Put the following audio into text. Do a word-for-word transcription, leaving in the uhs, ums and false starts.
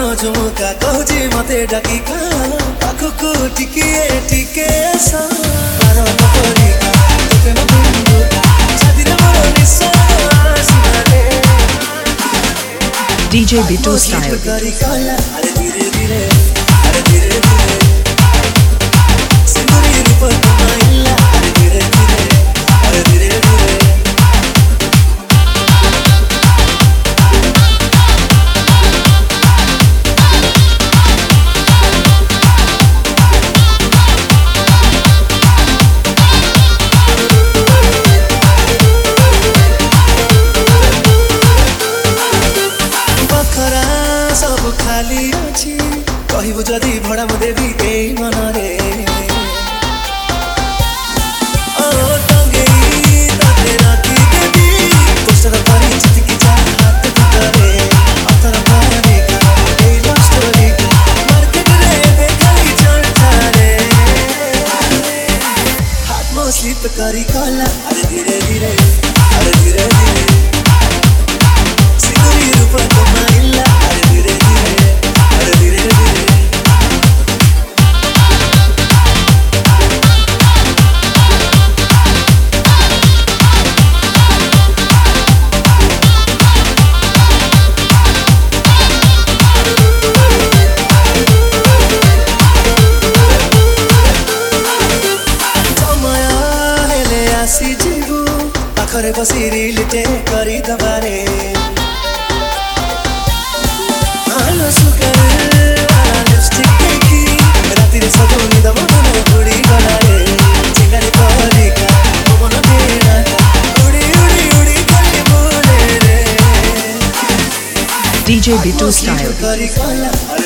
झुमुका कहूची मते डाकिका पाखको टिके टिके सा पारो पकड़िका तोते न बुंदुका छातीरे मोर निश्वास मारे D J Bittu style. करी कला अरे धीरे धीरे अरे धीरे धीरे सिंदूरी रूप तुम्हाइला अरे धीरे धीरे अरे धीरे धीरे सब खाली अछि कहबु जदी भड़ा म देवी के मन रे ओ टंगे तते राती देवी पोस्टर पर चितकी जा हाथ करे अतर पानी का ए लव स्टोरी मार्केट रे देखली चलता रे हाथ में स्लिप करी कला अरे धीरे धीरे अरे धीरे धीरे सिंदूरी रूप तुम्हाइला पाखरे बसी रिलेटे करी दबारे आलो सुकर लिपस्टिक देखी राती रे सजोनी दमन उड़ी गला रे चिंगारी पलिका मन देना उड़ी उड़ी उड़ी कली बोले रे D J Bittu style. करी कला